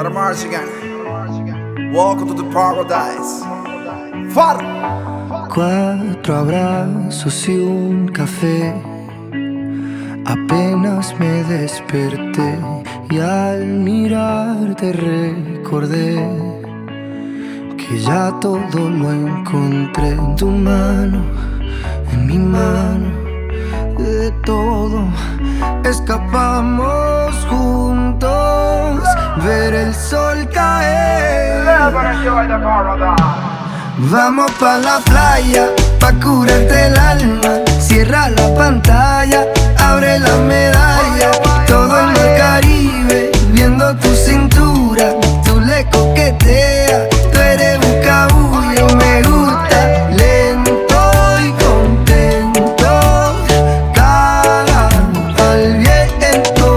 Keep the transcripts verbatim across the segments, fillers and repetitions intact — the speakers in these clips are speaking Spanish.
Let them march again. Welcome to the paradise. Far. Cuatro abrazos y un café. Apenas me desperté y al mirarte recordé que ya todo lo encontré en tu mano, en mi mano. De todo escapamos juntos, ver el sol caer. Vamos pa' la playa, pa' curarte el alma. Cierra la pantalla, abre la medalla. Todo en el Caribe, viendo tu cintura. Tú le coqueteas, tú eres un cabullo. Me gusta lento y contento, cara al viento.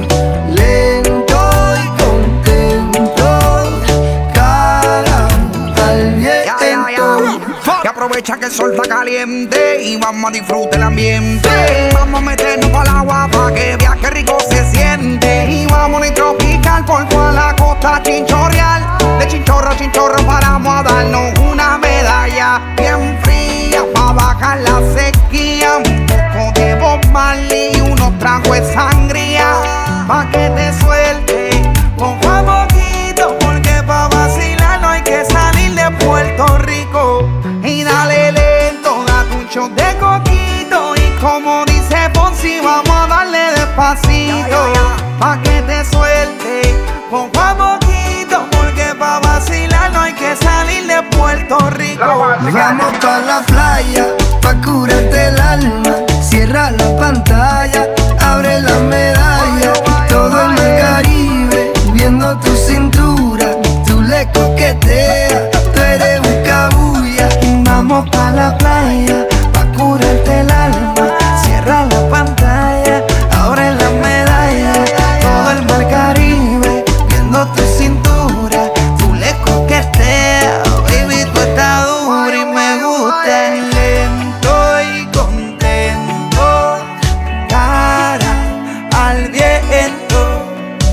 Lento y contento, cara al viento. Que aprovecha que el sol está caliente y vamos a disfrutar el ambiente. Vamos a meternos para el agua pa' que veas que rico se siente. Y vamos a tropical por toda la costa chinchorreal. De chinchorro a chinchorro paramos a darnos una medalla bien fría pa' bajar la sequía. Un poco de Bob Marley y unos tragos de sangría pa' que te suelte poco a poquito, porque pa' vacilar no hay que salir de Puerto Rico. Y dale lento, date un shot de coquito. Y como dice Ponzi, vamos a darle despacito pa' que te suelte poco a poquito, porque pa' vacilar no hay que salir de Puerto Rico. Vamos pa' la playa, pa' curarte el alma. Cierra la pantalla, abre la medalla. Todo en el Caribe, viendo tu cintura. Tú le coqueteas, tú eres un cabulla. Vamos pa' la playa, pa' curarte el alma. Cierra la pantalla, abre la medalla. Todo el mar Caribe, viendo tu cintura. Tú le coqueteas, baby, tú estás dura y me gusta. Lento y contento, cara al viento.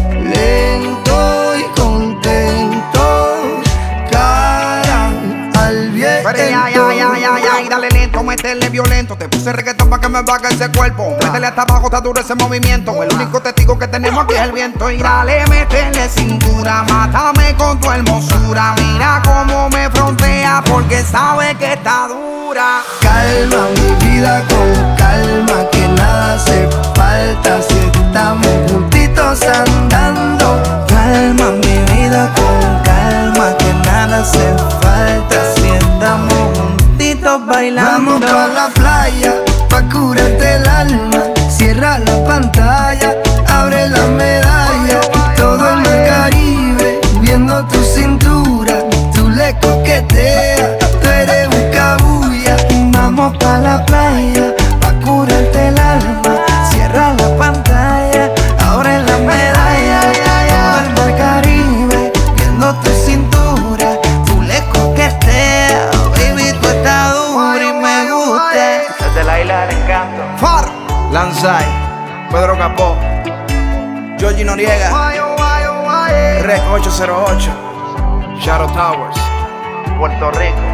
Lento y contento, cara al viento. Pero ya, ya, ya, ya, ya, y dale lento, métele violento. Te puse reggaetón pa' que me baje ese cuerpo. Métele hasta abajo, está duro ese movimiento. El único testigo que tenemos aquí es el viento. Y dale, métele cintura, mátame con tu hermosura. Mira cómo me frontea, porque sabe que está dura. Calma mi vida con calma, que nada hace falta si estamos juntitos andando. Calma mi vida con calma, que nada hace falta si estamos juntitos bailando. Vamos pa' la playa, pa' curarte el alma. Cierra la pantalla, abre la medalla. Todo en el Caribe, viendo tu cintura. Tú le coqueteas, tú eres un cabulla. Vamos pa' la playa, pa' curarte el alma. Cierra la pantalla, abre la medalla. Todo el mar Caribe, viendo tu cintura. Tú le coqueteas, baby, tú estás dura y me gusta. Desde la isla del encanto. Far, Lanzai, Pedro Capó, Georgie Noriega, Rec ocho cero ocho, Shadow Towers, Puerto Rico.